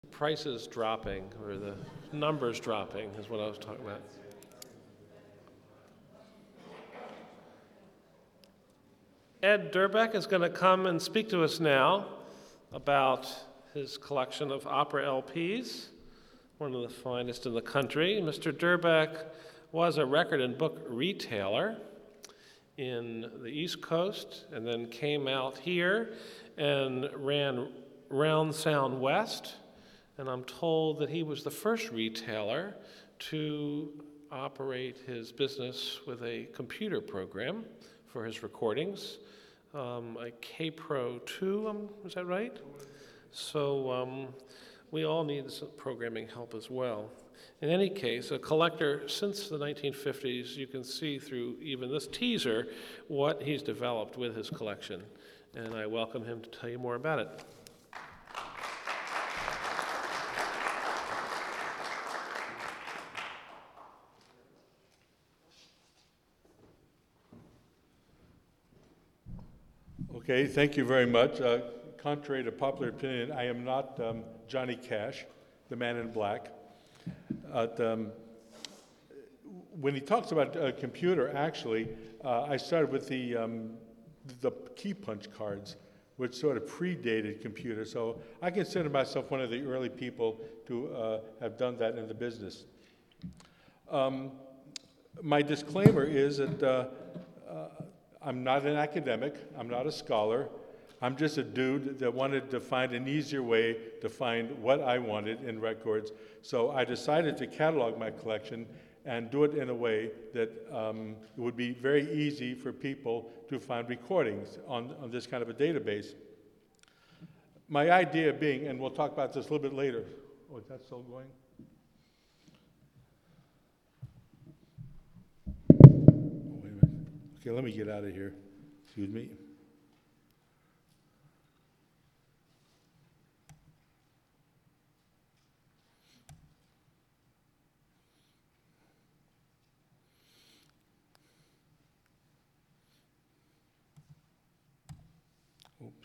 prices dropping, or the numbers dropping, is what I was talking about. Ed Durbeck is going to come and speak to us now about his collection of opera LPs, one of the finest in the country. Mr. Durbeck was a record and book retailer in the East Coast, and then came out here and ran Round Sound West, and I'm told that he was the first retailer to operate his business with a computer program for his recordings, a K-Pro 2, is that right? So we all need some programming help as well. In any case, a collector since the 1950s, you can see through even this teaser what he's developed with his collection, and I welcome him to tell you more about it. Okay, thank you very much. Contrary to popular opinion, I am not Johnny Cash, the man in black. When he talks about a computer, actually, I started with the key punch cards, which sort of predated computers. So I consider myself one of the early people to have done that in the business. My disclaimer is that I'm not an academic, I'm not a scholar, I'm just a dude that wanted to find an easier way to find what I wanted in records. So I decided to catalog my collection and do it in a way that it would be very easy for people to find recordings on this kind of a database. My idea being, and we'll talk about this a little bit later. Oh, is that still going? Oh, wait a minute. Okay, let me get out of here. Excuse me. Oops.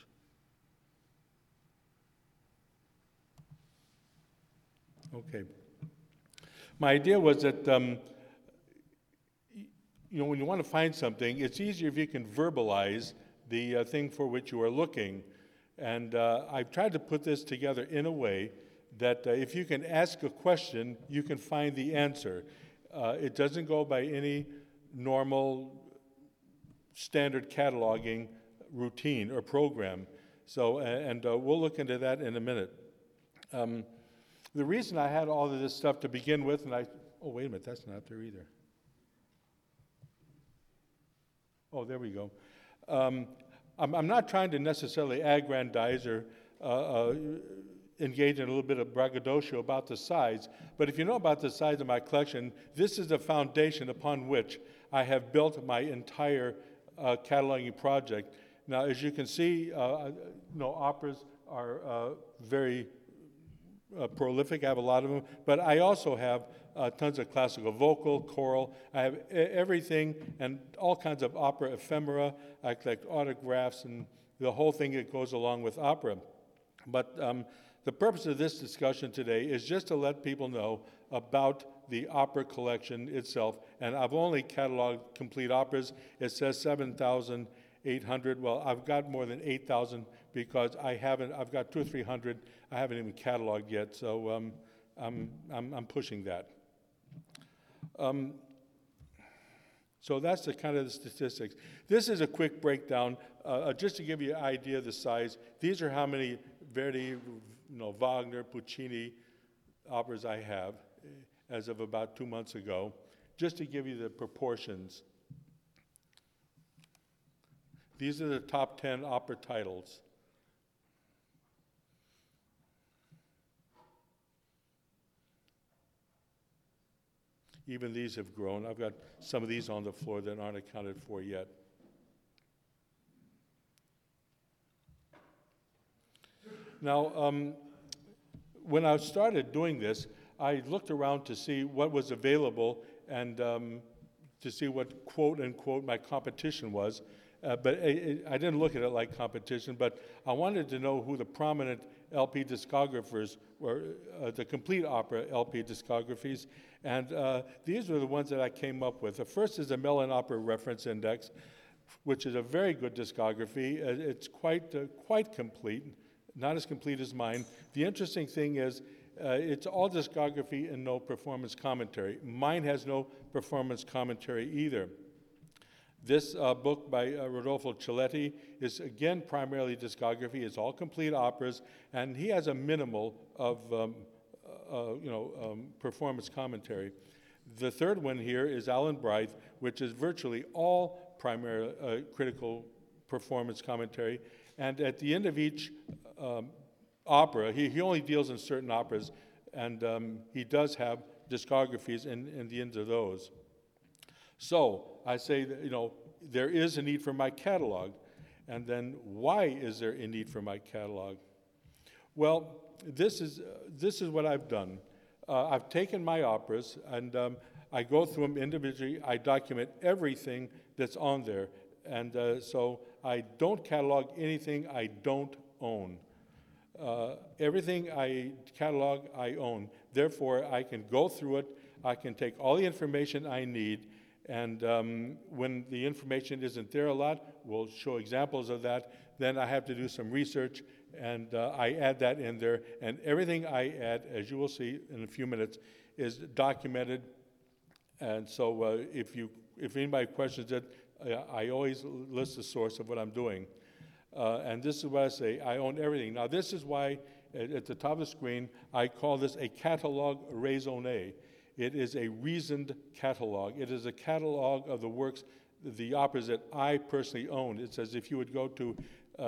Okay. My idea was that, when you want to find something, it's easier if you can verbalize the thing for which you are looking. And I've tried to put this together in a way that if you can ask a question, you can find the answer. It doesn't go by any normal standard cataloging routine or program. So, we'll look into that in a minute. The reason I had all of this stuff to begin with, oh, wait a minute, that's not there either. Oh, there we go. I'm not trying to necessarily aggrandize or engage in a little bit of braggadocio about the size, but if you know about the size of my collection, this is the foundation upon which I have built my entire cataloging project. Now, as you can see, operas are very prolific. I have a lot of them, but I also have tons of classical vocal, choral. I have everything and all kinds of opera ephemera. I collect autographs and the whole thing that goes along with opera. But the purpose of this discussion today is just to let people know about the opera collection itself. And I've only cataloged complete operas. It says 7,800. Well, I've got more than 8,000 because I've got 200 or 300 I haven't even cataloged yet. So I'm pushing that. So that's the kind of the statistics. This is a quick breakdown, just to give you an idea of the size. These are how many Verdi, Wagner, Puccini operas I have as of about 2 months ago, just to give you the proportions. These are the top 10 opera titles. Even these have grown. I've got some of these on the floor that aren't accounted for yet. Now, when I started doing this, I looked around to see what was available and to see what, quote unquote, my competition was. But I didn't look at it like competition, but I wanted to know who the prominent LP discographers, or the complete opera LP discographies. And these are the ones that I came up with. The first is the Mellon Opera Reference Index, which is a very good discography. It's quite complete, not as complete as mine. The interesting thing is it's all discography and no performance commentary. Mine has no performance commentary either. This book by Rodolfo Ciletti is, again, primarily discography. It's all complete operas, and he has a minimal of performance commentary. The third one here is Alan Blythe, which is virtually all primary critical performance commentary. And at the end of each opera, he only deals in certain operas, and he does have discographies in the end of those. So I say that, there is a need for my catalog. And then why is there a need for my catalog? Well, this is what I've done. I've taken my operas and I go through them individually. I document everything that's on there. And so I don't catalog anything I don't own. Everything I catalog, I own. Therefore, I can go through it. I can take all the information I need. And when the information isn't there a lot, we'll show examples of that. Then I have to do some research, and I add that in there. And everything I add, as you will see in a few minutes, is documented. And so if anybody questions it, I always list the source of what I'm doing. And this is what I say, I own everything. Now this is why, at the top of the screen, I call this a catalogue raisonné. It is a reasoned catalog. It is a catalog of the works, the operas that I personally own. It's as if you would go to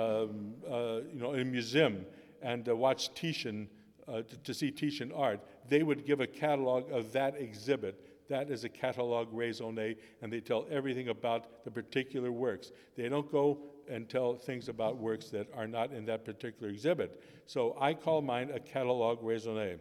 a museum and watch Titian, to see Titian art. They would give a catalog of that exhibit. That is a catalogue raisonné, and they tell everything about the particular works. They don't go and tell things about works that are not in that particular exhibit. So I call mine a catalogue raisonné.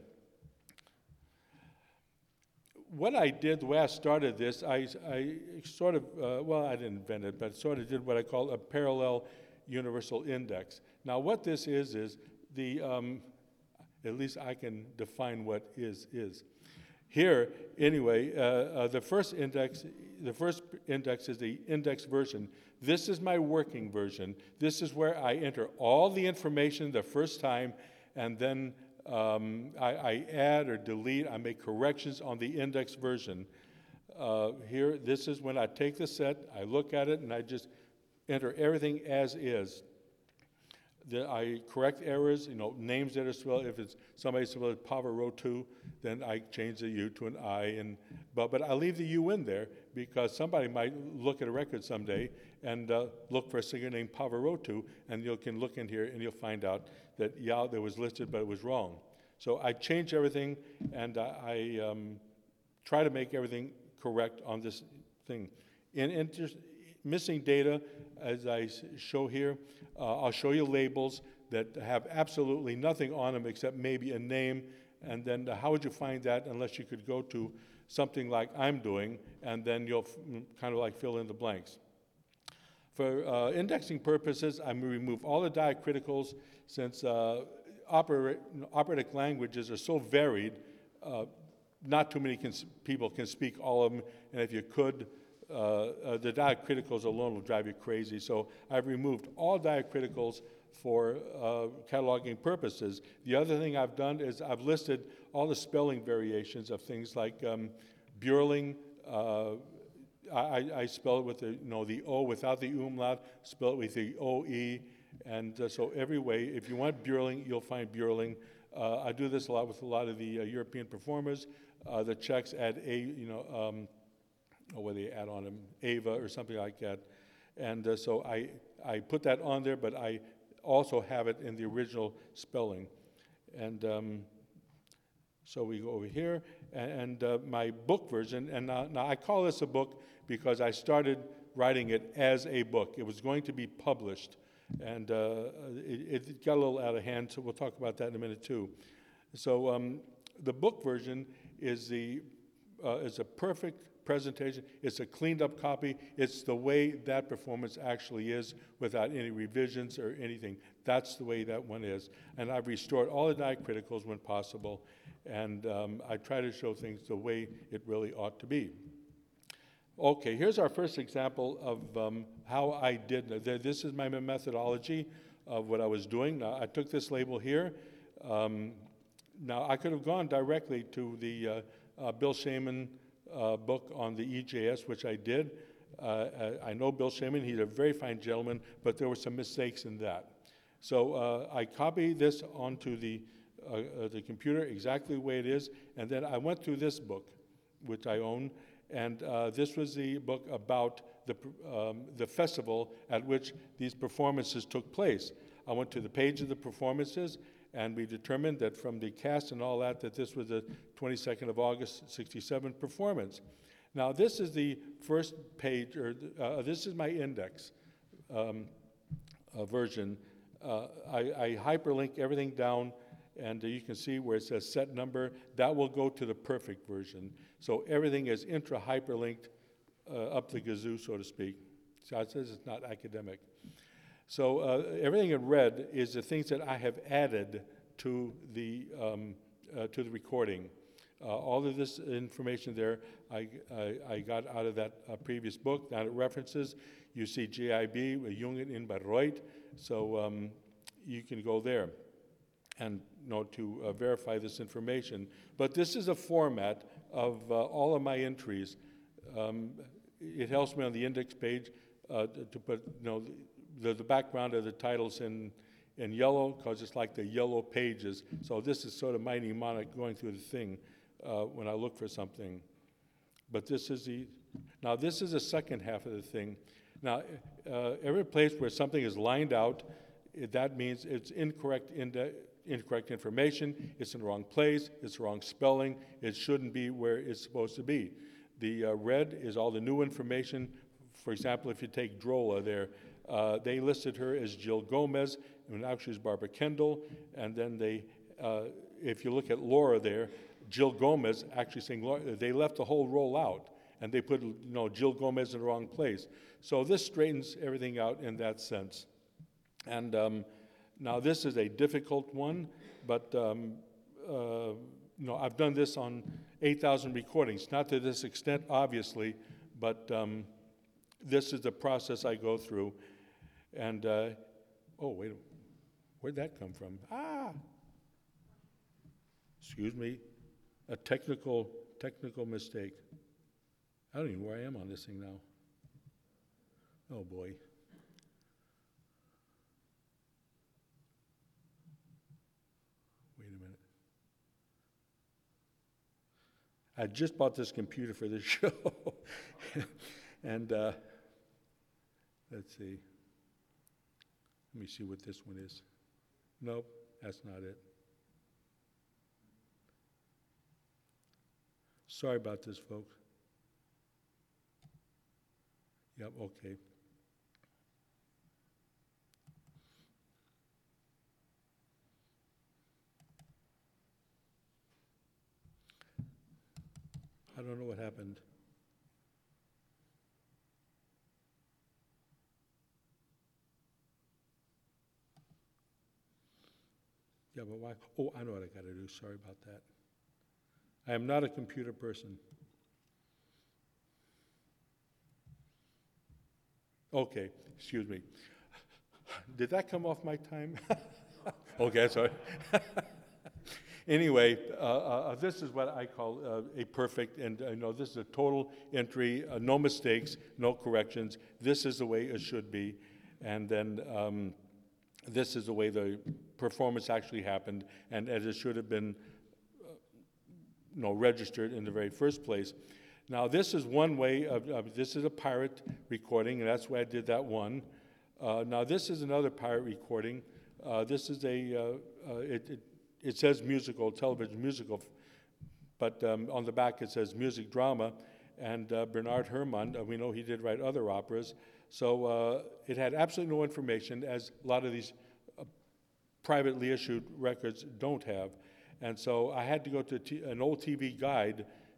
What I did, the way I started this, I sort of, I didn't invent it, but sort of did what I call a parallel universal index. Now what this is the, at least I can define what is. Here, anyway, the first index is the index version. This is my working version. This is where I enter all the information the first time, and then I add or delete, I make corrections on the index version. Here, this is when I take the set, I look at it, and I just enter everything as is. I correct errors, names that are spelled. If it's somebody spelled Pavarotti, then I change the U to an I. But I leave the U in there because somebody might look at a record someday and look for a singer named Pavarotti, and you can look in here and you'll find out that, yeah, there was listed, but it was wrong. So I change everything, and I try to make everything correct on this thing. Missing data, as I show here, I'll show you labels that have absolutely nothing on them except maybe a name, and then how would you find that unless you could go to something like I'm doing, and then you'll kind of like fill in the blanks. For indexing purposes, I remove all the diacriticals since operatic languages are so varied, not too many people can speak all of them, and if you could, the diacriticals alone will drive you crazy. So I've removed all diacriticals for cataloging purposes. The other thing I've done is I've listed all the spelling variations of things like Björling. I spell it with the O without the umlaut, spell it with the O-E, and so every way, if you want Björling, you'll find Björling. I do this a lot with a lot of the European performers. The Czechs add what they add on them, Ava or something like that. And so I put that on there, but I also have it in the original spelling. And so we go over here, and my book version, and now I call this a book because I started writing it as a book. It was going to be published, and it got a little out of hand, so we'll talk about that in a minute too. So the book version is a perfect presentation. It's a cleaned up copy. It's the way that performance actually is without any revisions or anything. That's the way that one is. And I've restored all the diacriticals when possible, and I try to show things the way it really ought to be. Okay, here's our first example of how I did. This is my methodology of what I was doing. Now, I took this label here. Now, I could have gone directly to the Bill Shaman book on the EJS, which I did. I know Bill Shaman, he's a very fine gentleman, but there were some mistakes in that. So I copied this onto the computer exactly the way it is, and then I went through this book, which I own, and this was the book about the festival at which these performances took place. I went to the page of the performances, and we determined that from the cast and all that, that this was the 22nd of August, 67 performance. Now, this is the first page, or this is my index version. I hyperlink everything down, and you can see where it says set number. That will go to the perfect version. So everything is intra-hyperlinked up the gazoo, so to speak. So it says it's not academic. So everything in red is the things that I have added to the recording. All of this information there I got out of that previous book. Down at references, you see GIB, Jungen in Bayreuth, so you can go there and to verify this information. But this is a format of all of my entries. It helps me on the index page to put the background of the titles in yellow, because it's like the yellow pages. So this is sort of my mnemonic going through the thing when I look for something. But this is this is the second half of the thing. Now, every place where something is lined out, that means it's incorrect information, it's in the wrong place, it's the wrong spelling, it shouldn't be where it's supposed to be. The red is all the new information. For example, if you take Drola there, they listed her as Jill Gomez, and actually it's Barbara Kendall, and then if you look at Laura there, Jill Gomez, actually saying Laura, they left the whole role out, and they put Jill Gomez in the wrong place. So this straightens everything out in that sense. And now this is a difficult one, but I've done this on 8,000 recordings, not to this extent, obviously, but this is the process I go through. And, oh, wait, where'd that come from? Excuse me, a technical mistake. I don't even know where I am on this thing now. Oh, boy. Wait a minute. I just bought this computer for this show. And let's see. Let me see what this one is. Nope, that's not it. Sorry about this, folks. Yep, okay. I don't know what happened. Yeah, but why? Oh, I know what I got to do. Sorry about that. I am not a computer person. Okay, excuse me. Did that come off my time? Okay, sorry. Anyway, this is what I call a perfect, and this is a total entry, no mistakes, no corrections. This is the way it should be, and then this is the way the performance actually happened, and as it should have been, registered in the very first place. Now, this is one way of this is a pirate recording, and that's why I did that one. Now, this is another pirate recording. This is it says musical, television musical, but on the back it says music drama, and Bernard Herrmann, we know he did write other operas, so it had absolutely no information, as a lot of these privately issued records don't have. And so I had to go to an old TV guide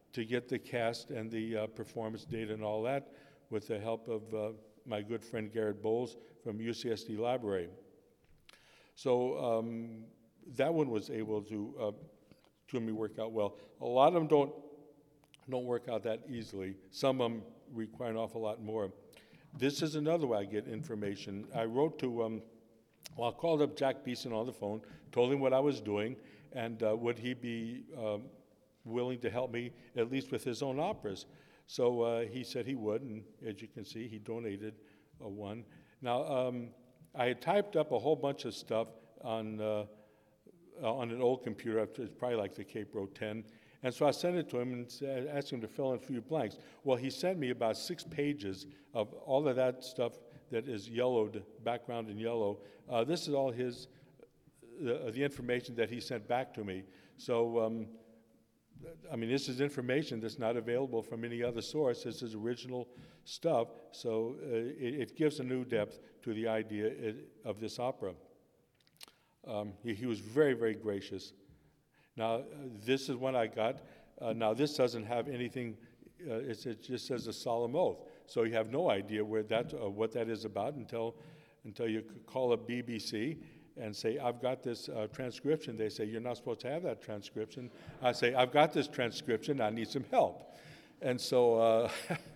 to get the cast and the performance data and all that with the help of my good friend Garrett Bowles from UCSD Library. So that one was able to me work out well. A lot of them don't work out that easily. Some of them require an awful lot more. This is another way I get information. I wrote to, I called up Jack Beeson on the phone, told him what I was doing, and would he be willing to help me at least with his own operas. So he said he would, and as you can see, he donated one. Now, I had typed up a whole bunch of stuff on an old computer. It's probably like the Cape Pro 10. And so I sent it to him and asked him to fill in a few blanks. Well, he sent me about 6 pages of all of that stuff that is yellowed, background in yellow. This is all the information that he sent back to me. So, I mean, this is information that's not available from any other source. This is original stuff, so it gives a new depth to the idea of this opera. He was very, very gracious. Now, this is one I got. Now, this doesn't have anything, it just says a solemn oath. So you have no idea what that is about until you call up BBC and say, I've got this transcription. They say, you're not supposed to have that transcription. I say, I've got this transcription. I need some help. And so,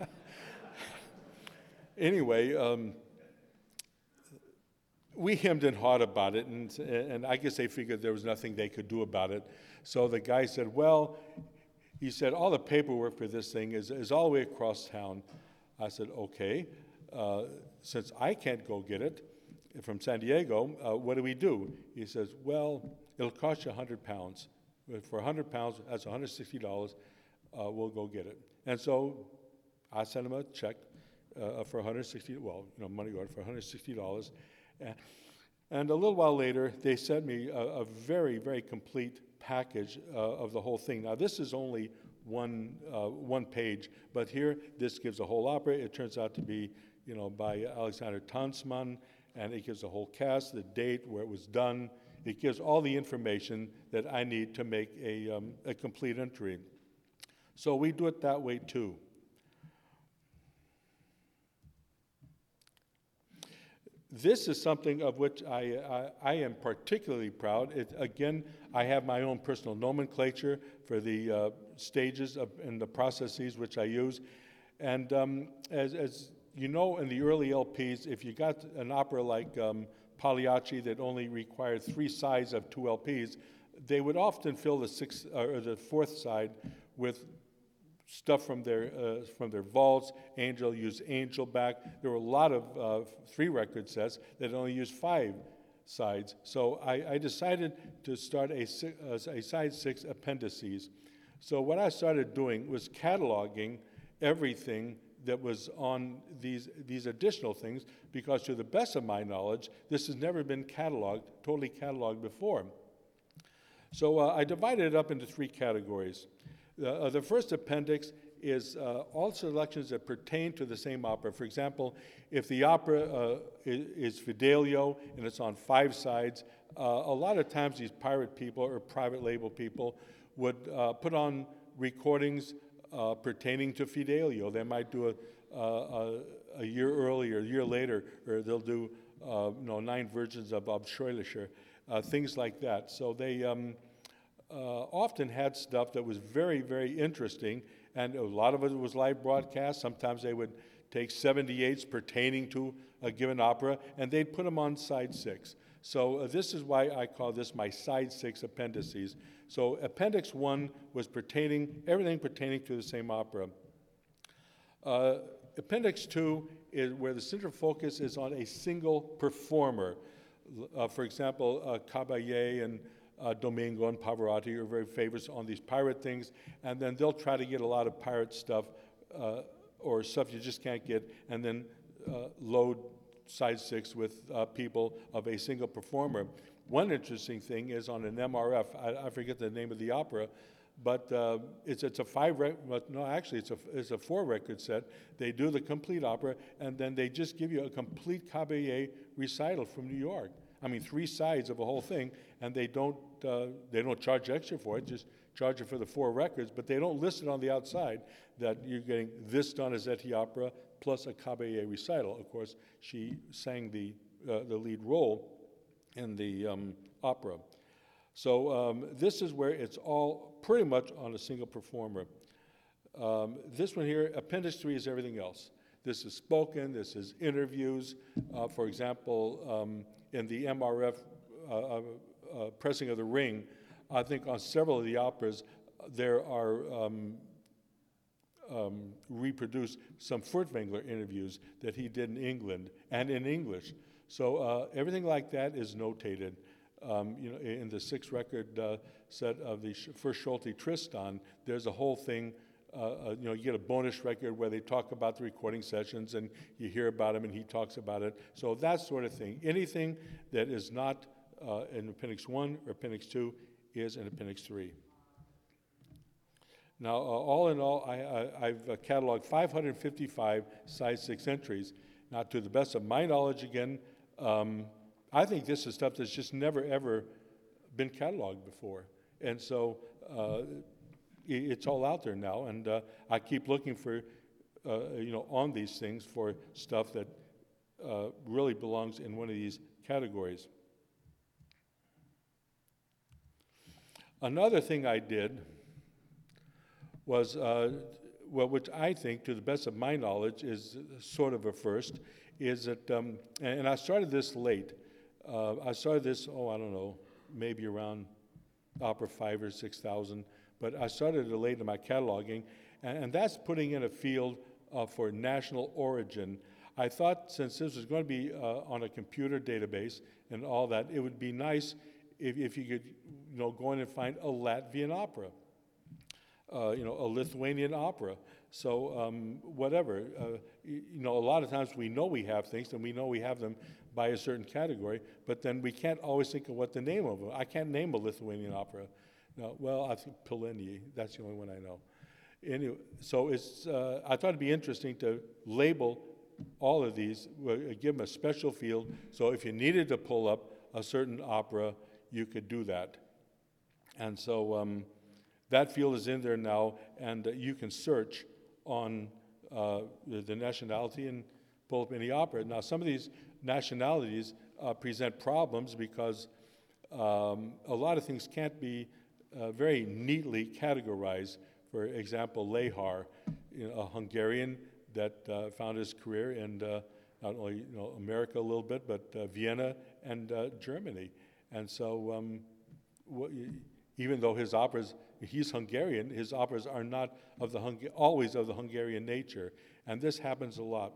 anyway, we hemmed and hawed about it, and I guess they figured there was nothing they could do about it. So the guy said, well, he said, all the paperwork for this thing is all the way across town. I said, okay, since I can't go get it from San Diego, what do we do? He says, well, it'll cost you 100 pounds. For 100 pounds, that's $160, we'll go get it. And so I sent him a check for $160, well, money order for $160. And a little while later, they sent me a very, very complete package of the whole thing. Now, this is only one page, but here, this gives a whole opera. It turns out to be, by Alexander Tansman, and it gives the whole cast, the date, where it was done. It gives all the information that I need to make a complete entry. So we do it that way, too. This is something of which I am particularly proud. Again, I have my own personal nomenclature for the stages and the processes which I use. And as you know, in the early LPs, if you got an opera like Pagliacci that only required 3 sides of 2 LPs, they would often fill the 6th or the 4th side with stuff from their vaults. Angel used Angel back. There were a lot of 3 record sets that only used 5 sides. So I decided to start a side 6 appendices. So what I started doing was cataloging everything that was on these additional things, because to the best of my knowledge, this has never been totally cataloged before. So I divided it up into 3 categories. The first appendix is all selections that pertain to the same opera. For example, if the opera is Fidelio and it's on 5 sides, a lot of times these pirate people or private label people would put on recordings pertaining to Fidelio. They might do a year earlier, a year later, or they'll do 9 versions of Bob Scheulicher, things like that. So they often had stuff that was very, very interesting, and a lot of it was live broadcast. Sometimes they would take 78s pertaining to a given opera, and they'd put them on side 6. So this is why I call this my side 6 appendices. So appendix 1 was everything pertaining to the same opera. Appendix 2 is where the center focus is on a single performer. For example, Caballé and Domingo and Pavarotti are very famous on these pirate things, and then they'll try to get a lot of pirate stuff or stuff you just can't get, and then load side 6 with people of a single performer. One interesting thing is on an MRF, I forget the name of the opera, but it's a 4 record set. They do the complete opera, and then they just give you a complete Caballé recital from New York. I mean, 3 sides of a whole thing, and they don't charge extra for it, just charge it for the 4 records, but they don't list it on the outside that you're getting this Donizetti opera plus a Caballé recital. Of course, she sang the lead role in the opera. So this is where it's all pretty much on a single performer. This one here, Appendix 3 is everything else. This is spoken, this is interviews. For example, in the MRF pressing of The Ring, I think on several of the operas, there are reproduced some Furtwängler interviews that he did in England and in English. So everything like that is notated. In the 6 record set of the first Scholti Tristan, there's a whole thing. You get a bonus record where they talk about the recording sessions and you hear about him and he talks about it. So that sort of thing. Anything that is not in Appendix 1 or Appendix 2 is in Appendix 3. Now, all in all, I've cataloged 555 size 6 entries. Now, to the best of my knowledge, again, I think this is stuff that's just never, ever been cataloged before. And so it's all out there now, and I keep looking for, on these things for stuff that really belongs in one of these categories. Another thing I did was, which I think, to the best of my knowledge, is sort of a first, is that, and I started this late. I started this, I don't know, maybe around opera 5,000 or 6,000, but I started it late in my cataloging, and that's putting in a field for national origin. I thought since this was going to be on a computer database and all that, it would be nice if you could, go in and find a Latvian opera, a Lithuanian opera. So whatever, a lot of times we know we have things and we know we have them by a certain category, but then we can't always think of what the name of them. I can't name a Lithuanian opera. No, well, I think Pileni, that's the only one I know. Anyway, so it's, I thought it'd be interesting to label all of these, give them a special field, so if you needed to pull up a certain opera, you could do that. And so that field is in there now, and you can search on the nationality and pull up any opera. Now, some of these nationalities present problems because a lot of things can't be very neatly categorized. For example, Lehar, a Hungarian that found his career in not only America a little bit, but Vienna and Germany. And so even though his operas, he's Hungarian, his operas are not of always of the Hungarian nature. And this happens a lot.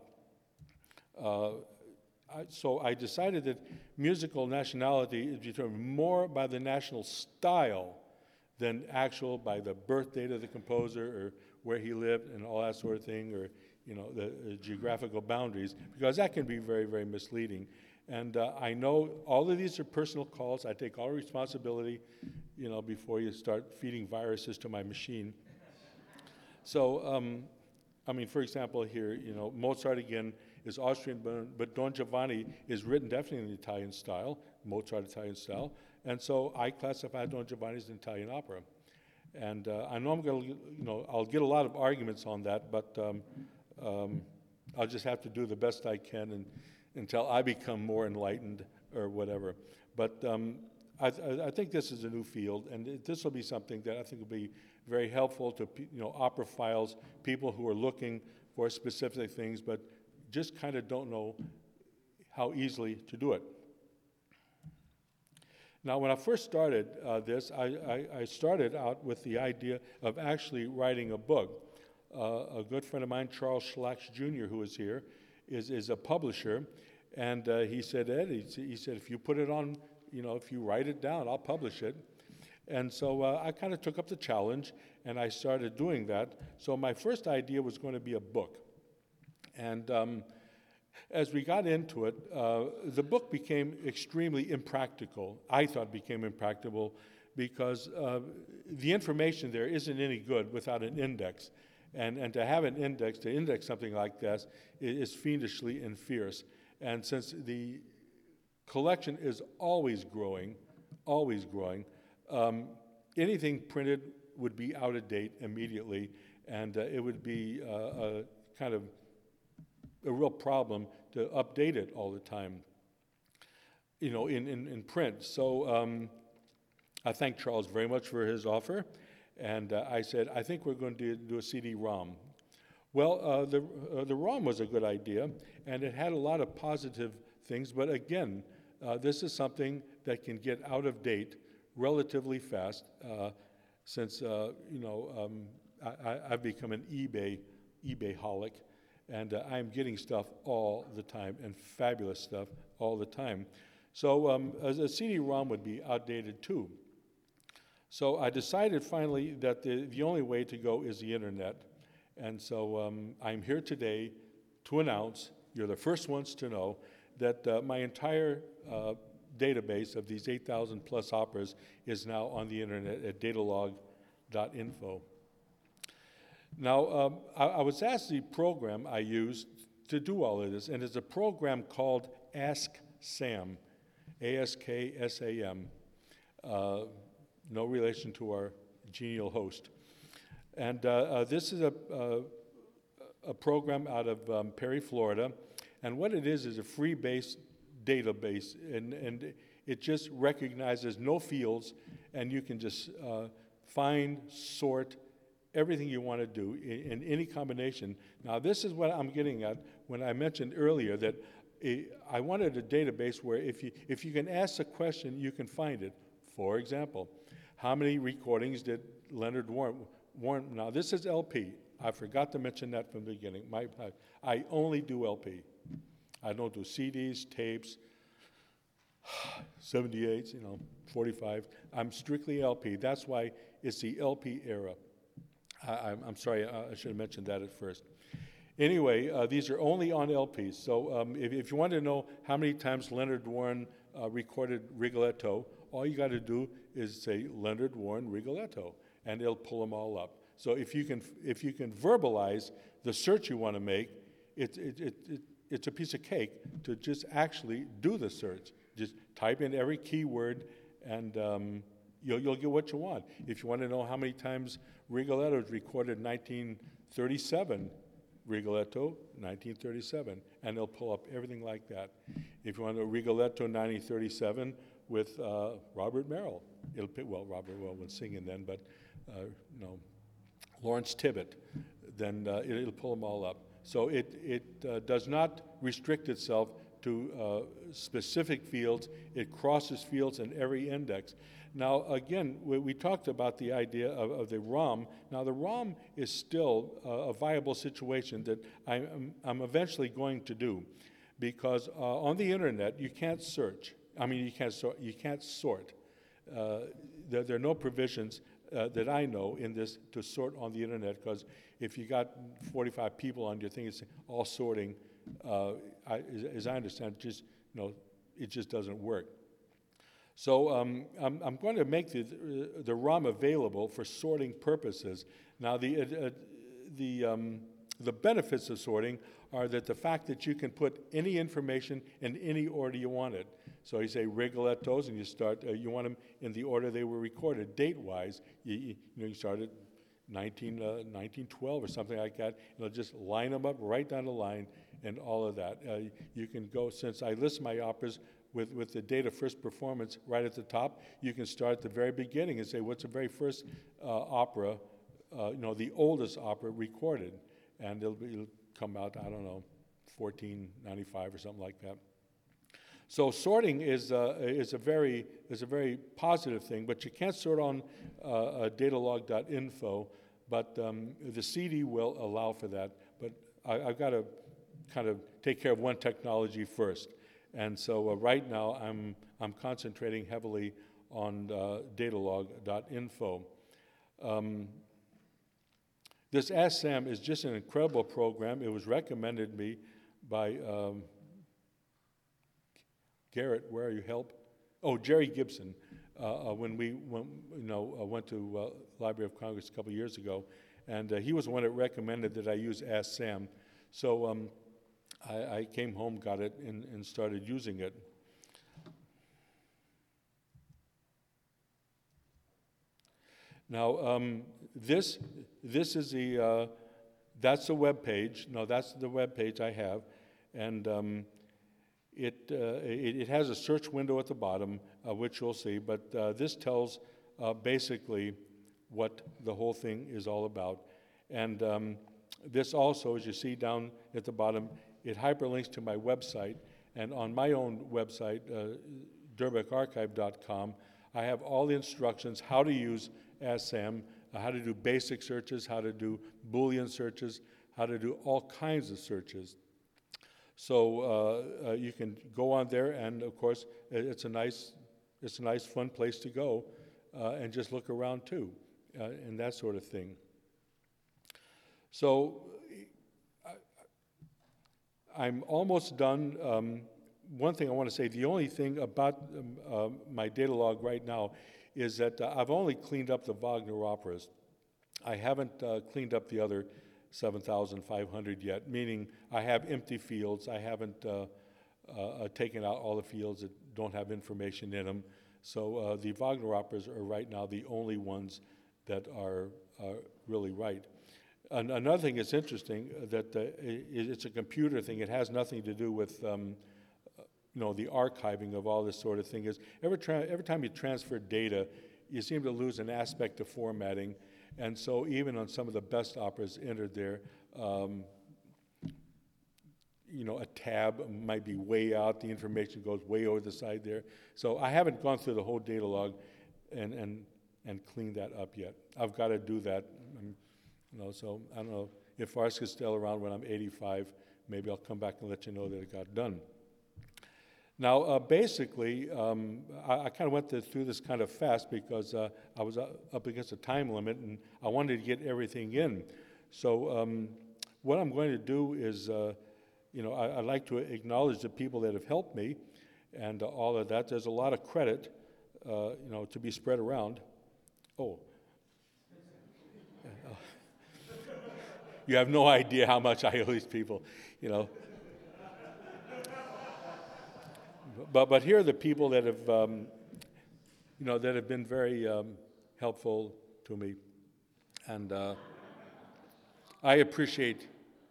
So I decided that musical nationality is determined more by the national style than actual by the birth date of the composer or where he lived and all that sort of thing, or the geographical boundaries, because that can be very, very misleading. And I know all of these are personal calls. I take all responsibility, before you start feeding viruses to my machine. So, for example, here, Mozart again is Austrian, but Don Giovanni is written definitely in the Italian style, Mozart Italian style. And so I classify Don Giovanni as an Italian opera. And I know I'm going to, I'll get a lot of arguments on that, but I'll just have to do the best I can until I become more enlightened or whatever. But I think this is a new field, and this will be something that I think will be very helpful to operophiles, people who are looking for specific things, but just kind of don't know how easily to do it. Now, when I first started this, I started out with the idea of actually writing a book. A good friend of mine, Charles Schlacks Jr., who is here, is a publisher, and he said, Ed, he said, if you put it on, if you write it down, I'll publish it. And so I kind of took up the challenge, and I started doing that. So my first idea was going to be a book. And as we got into it, the book became extremely impractical. I thought it became impractical because the information there isn't any good without an index. And to have an index, to index something like this, is fiendishly and fierce. And since the collection is always growing, always growing. Anything printed would be out of date immediately, and it would be a kind of a real problem to update it all the time, you know, in print. So I thank Charles very much for his offer, and I said, I think we're going to do a CD-ROM. Well, the ROM was a good idea, and it had a lot of positive things, but again, this is something that can get out of date relatively fast, since you know, I've become an eBay holic, and I'm getting stuff all the time, and fabulous stuff all the time. So a CD-ROM would be outdated too. So I decided finally that the only way to go is the internet. And so I'm here today to announce, you're the first ones to know, that my entire database of these 8,000 plus operas is now on the internet at datalog.info. Now, I was asked the program I used to do all of this, and it's a program called Ask Sam, ASKSAM, no relation to our genial host. And this is a program out of Perry, Florida, and what it is a free-based database, and it just recognizes no fields, and you can just find, sort, everything you want to do in any combination. Now, this is what I'm getting at when I mentioned earlier that I wanted a database where if you can ask a question, you can find it. For example, how many recordings did Leonard Warren? Now, this is LP. I forgot to mention that from the beginning. I only do LP. I don't do CDs, tapes, 78s, you know, 45. I'm strictly LP. That's why it's the LP era. I'm sorry, I should have mentioned that at first. Anyway, these are only on LPs. So if you want to know how many times Leonard Warren recorded Rigoletto, all you got to do is say Leonard Warren Rigoletto, and it'll pull them all up. So if you can verbalize the search you want to make, it's a piece of cake to just actually do the search. Just type in every keyword, and you'll get what you want. If you want to know how many times Rigoletto was recorded in 1937, Rigoletto, 1937, and they'll pull up everything like that. If you want to know Rigoletto 1937 with Robert Merrill, it'll pick, well, Robert Merrill was singing then, but no, Lawrence Tibbett, then it'll pull them all up. So it does not restrict itself to specific fields. It crosses fields in every index. Now, again, we talked about the idea of the ROM. Now, the ROM is still a viable situation that I'm eventually going to do, because on the internet, you can't search. I mean, you can't sort. There are no provisions that I know in this to sort on the internet, because if you got 45 people on your thing, it's all sorting. As I understand, it just doesn't work. So I'm going to make the ROM available for sorting purposes. Now, the benefits of sorting are that the fact that you can put any information in any order you want it. So you say Rigolettos, and you want them in the order they were recorded, date-wise. You start at 1912 or something like that. It'll just line them up right down the line and all of that. You can go, since I list my operas with the date of first performance right at the top, you can start at the very beginning and say, what's the very first opera, the oldest opera recorded? And it'll come out, I don't know, 1495 or something like that. So sorting is a very positive thing, but you can't sort on datalog.info, but the CD will allow for that. But I've got to kind of take care of one technology first. And so right now I'm concentrating heavily on datalog.info. This Ask Sam is just an incredible program. It was recommended me by Garrett, where are you? Help? Oh, Jerry Gibson. When we went to Library of Congress a couple years ago, and he was the one that recommended that I use Ask Sam. So I came home, got it, and started using it. Now, this is that's the web page. No, that's the web page I have, and it has a search window at the bottom, which you'll see. But this tells basically what the whole thing is all about, and this also, as you see down at the bottom, it hyperlinks to my website, and on my own website, DurbekArchive.com, I have all the instructions how to use AskSam, how to do basic searches, how to do Boolean searches, how to do all kinds of searches. So you can go on there, and of course, it's a nice, fun place to go, and just look around too, and that sort of thing. So I'm almost done. One thing I want to say, the only thing about my data log right now is that I've only cleaned up the Wagner operas. I haven't cleaned up the other 7,500 yet, meaning I have empty fields. I haven't taken out all the fields that don't have information in them. So the Wagner operas are right now the only ones that are really right. Another thing that's interesting, that it's a computer thing. It has nothing to do with the archiving of all this sort of thing. Is every time you transfer data, you seem to lose an aspect of formatting. And so even on some of the best operas entered there, a tab might be way out, the information goes way over the side there. So I haven't gone through the whole data log and cleaned that up yet. I've got to do that. So I don't know if Ars is still around when I'm 85, maybe I'll come back and let you know that it got done. Now, basically, I kind of went through this kind of fast because I was up against a time limit, and I wanted to get everything in. So what I'm going to do is, I'd like to acknowledge the people that have helped me and all of that. There's a lot of credit, to be spread around. Oh. You have no idea how much I owe these people, But here are the people that have, that have been very helpful to me, and I appreciate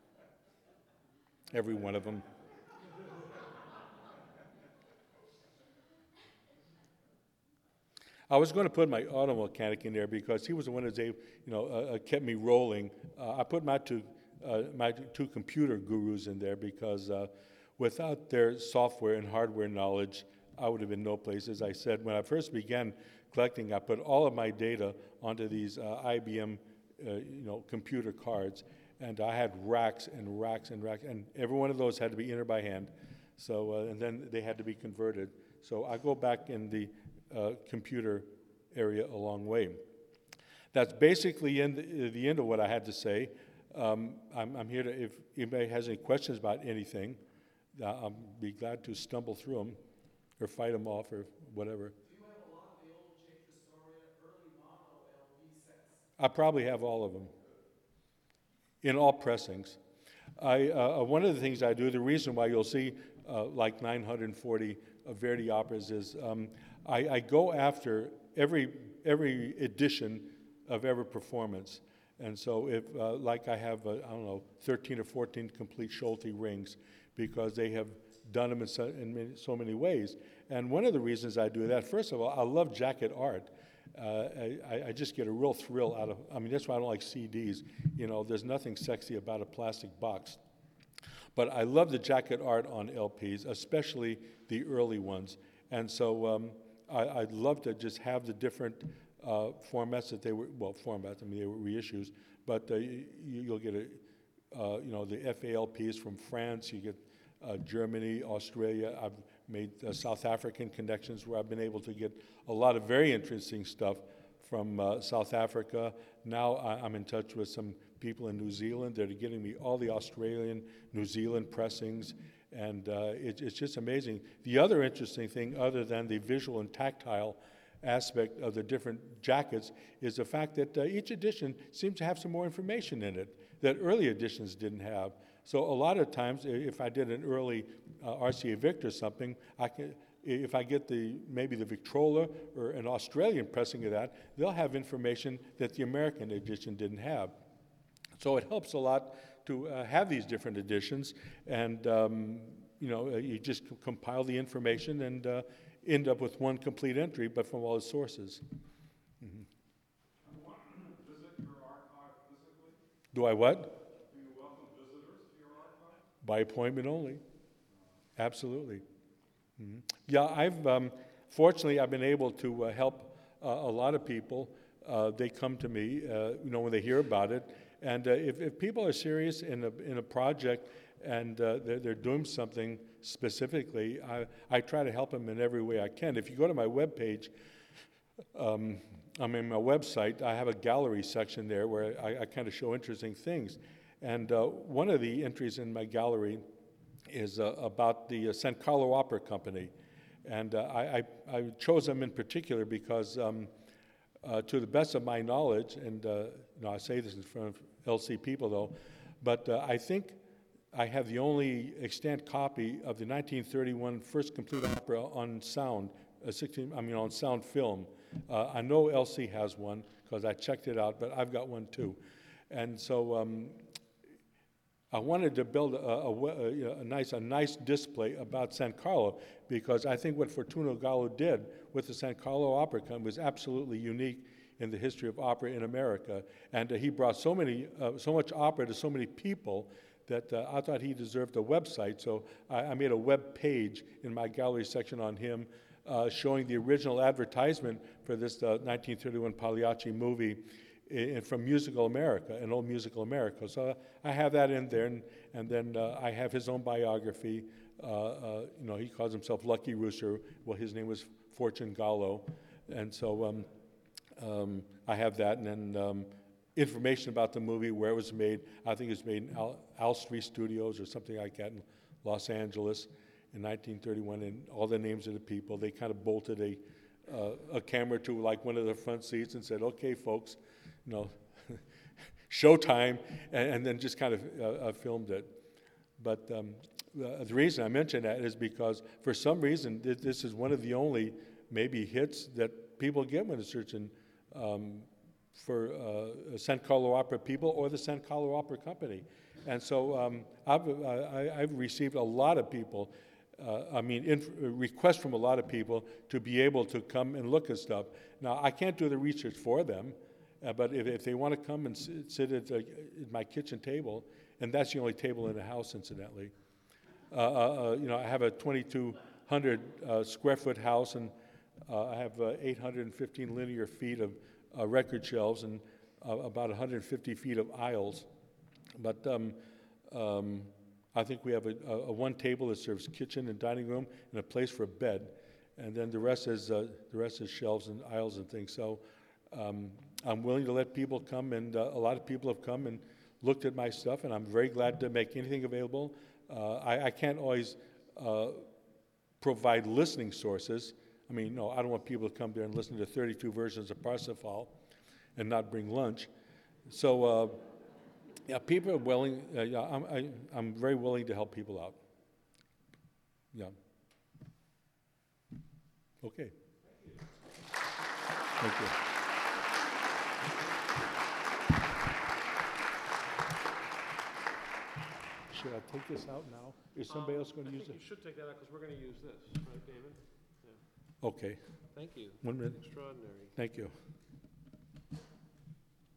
every one of them. I was going to put my auto mechanic in there because he was the one that kept me rolling. I put my two computer gurus in there because without their software and hardware knowledge, I would have been no place. As I said, when I first began collecting, I put all of my data onto these IBM, computer cards, and I had racks and racks and racks, and every one of those had to be entered by hand. So, and then they had to be converted. So I go back in the computer area a long way. That's basically the end of what I had to say. I'm here to, if anybody has any questions about anything, I'll be glad to stumble through them or fight them off or whatever. Do you have a lot of the old Jake Historia early mono LP sets? I probably have all of them in all pressings. One of the things I do, the reason why you'll see like 940 Verdi operas is I go after every edition of every performance. And so if, like I have, 13 or 14 complete Schulte rings, because they have done them in so many ways. And one of the reasons I do that, first of all, I love jacket art. I just get a real thrill out of, that's why I don't like CDs. There's nothing sexy about a plastic box. But I love the jacket art on LPs, especially the early ones. And so I'd love to just have the different formats that they were, they were reissues, but you'll get the FALPs from France, you get Germany, Australia. I've made South African connections where I've been able to get a lot of very interesting stuff from South Africa. Now I'm in touch with some people in New Zealand that are getting me all the Australian, New Zealand pressings, and it's just amazing. The other interesting thing, other than the visual and tactile aspect of the different jackets, is the fact that each edition seems to have some more information in it that early editions didn't have. So a lot of times, if I did an early RCA Victor or something, if I get maybe the Victrola or an Australian pressing of that, they'll have information that the American edition didn't have. So it helps a lot to have these different editions, and you just compile the information and end up with one complete entry, but from all the sources. Mm-hmm. Visit your archive physically? Do I what? Do you welcome visitors to your archive? By appointment only. Absolutely. Mm-hmm. Yeah, fortunately, I've been able to help a lot of people. They come to me, when they hear about it. And if people are serious in a project and they're doing something specifically, I try to help them in every way I can. If you go to my webpage, my website, I have a gallery section there where I kind of show interesting things. And one of the entries in my gallery is about the San Carlo Opera Company. And I chose them in particular because, to the best of my knowledge, and I say this in front of LC people though, but I think I have the only extant copy of the 1931 first complete opera on sound, on sound film. I know LC has one because I checked it out, but I've got one too. And so I wanted to build a nice display about San Carlo, because I think what Fortunato Gallo did with the San Carlo Opera Company was absolutely unique in the history of opera in America. And he brought so much opera to so many people that I thought he deserved a website. So I made a web page in my gallery section on him, showing the original advertisement for this 1931 Pagliacci movie from Musical America, an old Musical America. So I have that in there, and then I have his own biography. He calls himself Lucky Rooster. Well, his name was Fortune Gallo. And so I have that, and then information about the movie, where it was made. I think it was made in Alstree Studios or something like that in Los Angeles in 1931, and all the names of the people. They kind of bolted a camera to like one of the front seats and said, "Okay, folks, showtime," and then just kind of filmed it. But the reason I mention that is because for some reason this is one of the only maybe hits that people get when they're searching for San Carlo Opera people or the San Carlo Opera Company. And so I've received a lot of people, requests from a lot of people to be able to come and look at stuff. Now, I can't do the research for them, but if they want to come and sit at my kitchen table, and that's the only table in the house, incidentally. I have a 2,200 square foot house, and I have 815 linear feet of record shelves and about 150 feet of aisles. But I think we have a one table that serves kitchen and dining room and a place for a bed, and then the rest is shelves and aisles and things. So I'm willing to let people come, and a lot of people have come and looked at my stuff, and I'm very glad to make anything available. I can't always provide listening sources. I don't want people to come there and listen to 32 versions of Parsifal and not bring lunch. So, people are willing. I'm very willing to help people out. Yeah. Okay. Thank you. Should I take this out now? Is somebody else going to use it? You should take that out because we're going to use this, right, David? Yeah. Okay. Thank you. 1 minute. Extraordinary. Thank you.